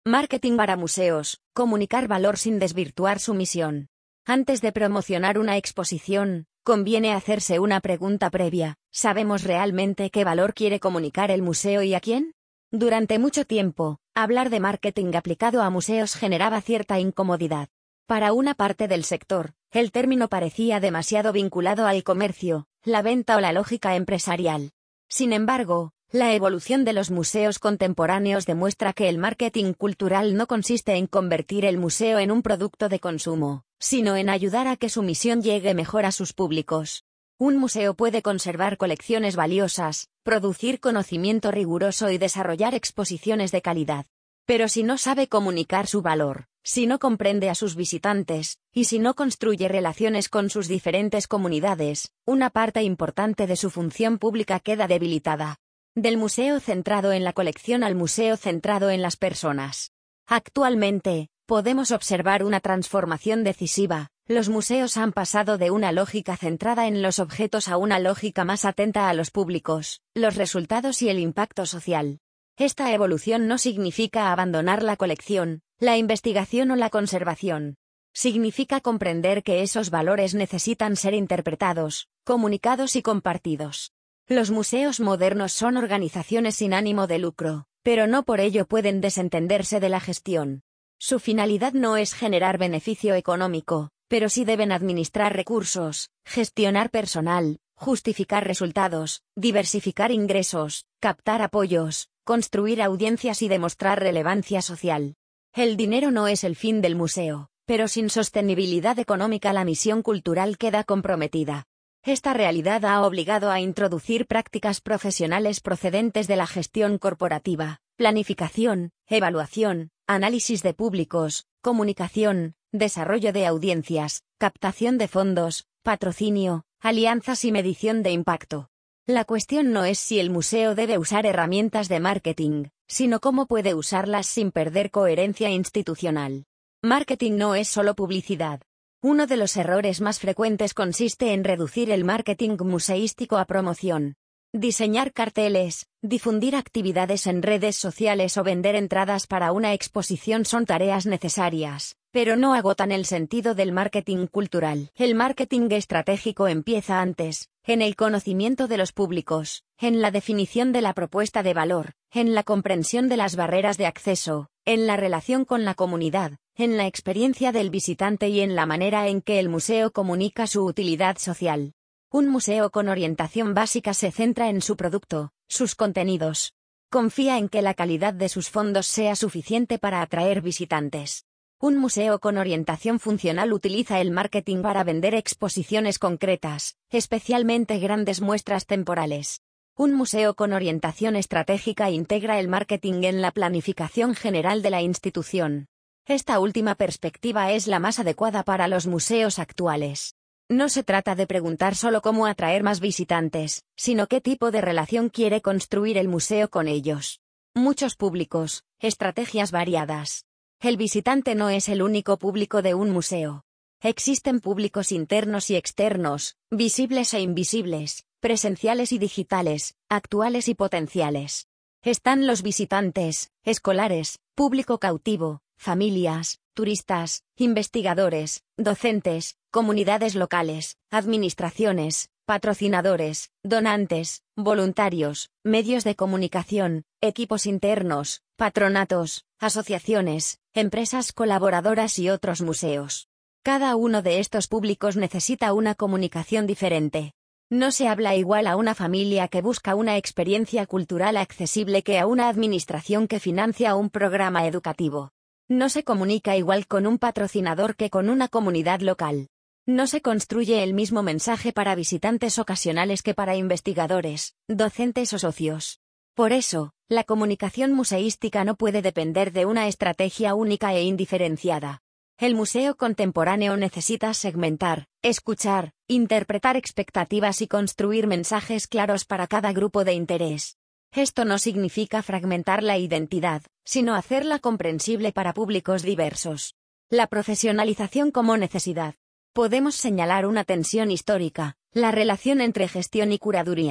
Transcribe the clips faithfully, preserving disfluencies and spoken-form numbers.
Marketing para museos, comunicar valor sin desvirtuar su misión. Antes de promocionar una exposición, conviene hacerse una pregunta previa: ¿sabemos realmente qué valor quiere comunicar el museo y a quién? Durante mucho tiempo, hablar de marketing aplicado a museos generaba cierta incomodidad. Para una parte del sector, el término parecía demasiado vinculado al comercio, la venta o la lógica empresarial. Sin embargo, la evolución de los museos contemporáneos demuestra que el marketing cultural no consiste en convertir el museo en un producto de consumo, sino en ayudar a que su misión llegue mejor a sus públicos. Un museo puede conservar colecciones valiosas, producir conocimiento riguroso y desarrollar exposiciones de calidad. Pero si no sabe comunicar su valor, si no comprende a sus visitantes, y si no construye relaciones con sus diferentes comunidades, una parte importante de su función pública queda debilitada. Del museo centrado en la colección al museo centrado en las personas. Actualmente, podemos observar una transformación decisiva. Los museos han pasado de una lógica centrada en los objetos a una lógica más atenta a los públicos, los resultados y el impacto social. Esta evolución no significa abandonar la colección, la investigación o la conservación. Significa comprender que esos valores necesitan ser interpretados, comunicados y compartidos. Los museos modernos son organizaciones sin ánimo de lucro, pero no por ello pueden desentenderse de la gestión. Su finalidad no es generar beneficio económico, pero sí deben administrar recursos, gestionar personal, justificar resultados, diversificar ingresos, captar apoyos, construir audiencias y demostrar relevancia social. El dinero no es el fin del museo, pero sin sostenibilidad económica la misión cultural queda comprometida. Esta realidad ha obligado a introducir prácticas profesionales procedentes de la gestión corporativa, planificación, evaluación, análisis de públicos, comunicación, desarrollo de audiencias, captación de fondos, patrocinio, alianzas y medición de impacto. La cuestión no es si el museo debe usar herramientas de marketing, sino cómo puede usarlas sin perder coherencia institucional. Marketing no es solo publicidad. Uno de los errores más frecuentes consiste en reducir el marketing museístico a promoción. Diseñar carteles, difundir actividades en redes sociales o vender entradas para una exposición son tareas necesarias, pero no agotan el sentido del marketing cultural. El marketing estratégico empieza antes, en el conocimiento de los públicos, en la definición de la propuesta de valor, en la comprensión de las barreras de acceso, en la relación con la comunidad, en la experiencia del visitante y en la manera en que el museo comunica su utilidad social. Un museo con orientación básica se centra en su producto, sus contenidos. Confía en que la calidad de sus fondos sea suficiente para atraer visitantes. Un museo con orientación funcional utiliza el marketing para vender exposiciones concretas, especialmente grandes muestras temporales. Un museo con orientación estratégica integra el marketing en la planificación general de la institución. Esta última perspectiva es la más adecuada para los museos actuales. No se trata de preguntar solo cómo atraer más visitantes, sino qué tipo de relación quiere construir el museo con ellos. Muchos públicos, estrategias variadas. El visitante no es el único público de un museo. Existen públicos internos y externos, visibles e invisibles, presenciales y digitales, actuales y potenciales. Están los visitantes, escolares, público cautivo, familias, turistas, investigadores, docentes, comunidades locales, administraciones, patrocinadores, donantes, voluntarios, medios de comunicación, equipos internos, patronatos, asociaciones, empresas colaboradoras y otros museos. Cada uno de estos públicos necesita una comunicación diferente. No se habla igual a una familia que busca una experiencia cultural accesible que a una administración que financia un programa educativo. No se comunica igual con un patrocinador que con una comunidad local. No se construye el mismo mensaje para visitantes ocasionales que para investigadores, docentes o socios. Por eso, la comunicación museística no puede depender de una estrategia única e indiferenciada. El museo contemporáneo necesita segmentar, escuchar, interpretar expectativas y construir mensajes claros para cada grupo de interés. Esto no significa fragmentar la identidad, sino hacerla comprensible para públicos diversos. La profesionalización como necesidad. Podemos señalar una tensión histórica, la relación entre gestión y curaduría.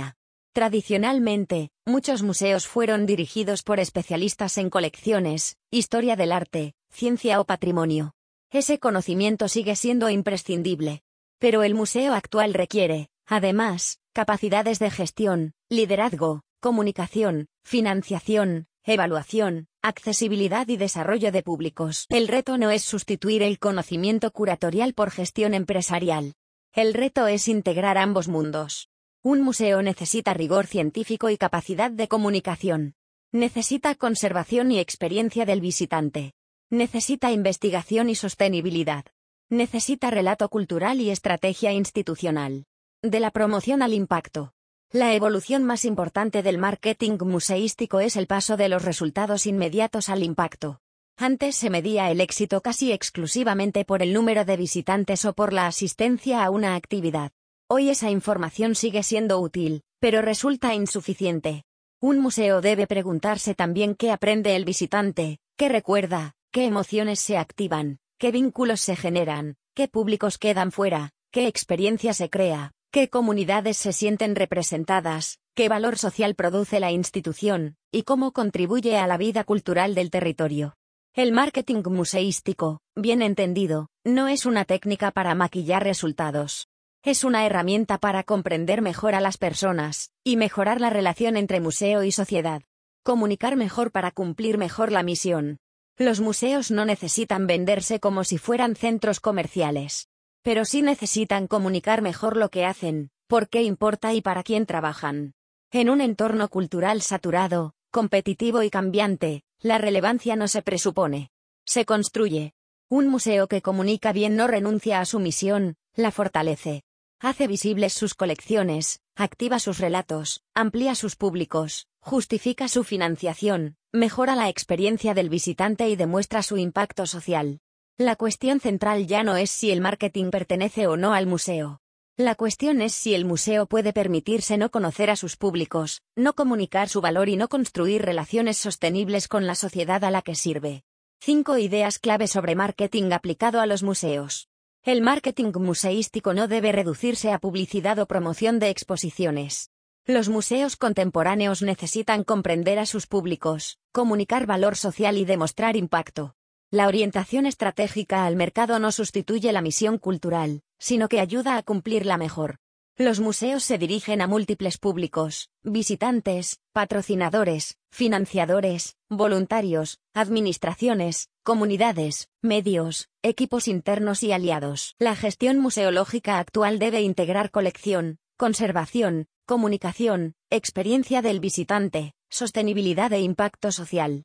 Tradicionalmente, muchos museos fueron dirigidos por especialistas en colecciones, historia del arte, ciencia o patrimonio. Ese conocimiento sigue siendo imprescindible. Pero el museo actual requiere, además, capacidades de gestión, liderazgo, comunicación, financiación, evaluación, accesibilidad y desarrollo de públicos. El reto no es sustituir el conocimiento curatorial por gestión empresarial. El reto es integrar ambos mundos. Un museo necesita rigor científico y capacidad de comunicación. Necesita conservación y experiencia del visitante. Necesita investigación y sostenibilidad. Necesita relato cultural y estrategia institucional. De la promoción al impacto. La evolución más importante del marketing museístico es el paso de los resultados inmediatos al impacto. Antes se medía el éxito casi exclusivamente por el número de visitantes o por la asistencia a una actividad. Hoy esa información sigue siendo útil, pero resulta insuficiente. Un museo debe preguntarse también qué aprende el visitante, qué recuerda, qué emociones se activan, qué vínculos se generan, qué públicos quedan fuera, qué experiencia se crea, qué comunidades se sienten representadas, qué valor social produce la institución, y cómo contribuye a la vida cultural del territorio. El marketing museístico, bien entendido, no es una técnica para maquillar resultados. Es una herramienta para comprender mejor a las personas, y mejorar la relación entre museo y sociedad. Comunicar mejor para cumplir mejor la misión. Los museos no necesitan venderse como si fueran centros comerciales. Pero sí necesitan comunicar mejor lo que hacen, por qué importa y para quién trabajan. En un entorno cultural saturado, competitivo y cambiante, la relevancia no se presupone. Se construye. Un museo que comunica bien no renuncia a su misión, la fortalece. Hace visibles sus colecciones, activa sus relatos, amplía sus públicos, justifica su financiación, mejora la experiencia del visitante y demuestra su impacto social. La cuestión central ya no es si el marketing pertenece o no al museo. La cuestión es si el museo puede permitirse no conocer a sus públicos, no comunicar su valor y no construir relaciones sostenibles con la sociedad a la que sirve. Cinco ideas clave sobre marketing aplicado a los museos. El marketing museístico no debe reducirse a publicidad o promoción de exposiciones. Los museos contemporáneos necesitan comprender a sus públicos, comunicar valor social y demostrar impacto. La orientación estratégica al mercado no sustituye la misión cultural, sino que ayuda a cumplirla mejor. Los museos se dirigen a múltiples públicos, visitantes, patrocinadores, financiadores, voluntarios, administraciones, comunidades, medios, equipos internos y aliados. La gestión museológica actual debe integrar colección, conservación, comunicación, experiencia del visitante, sostenibilidad e impacto social.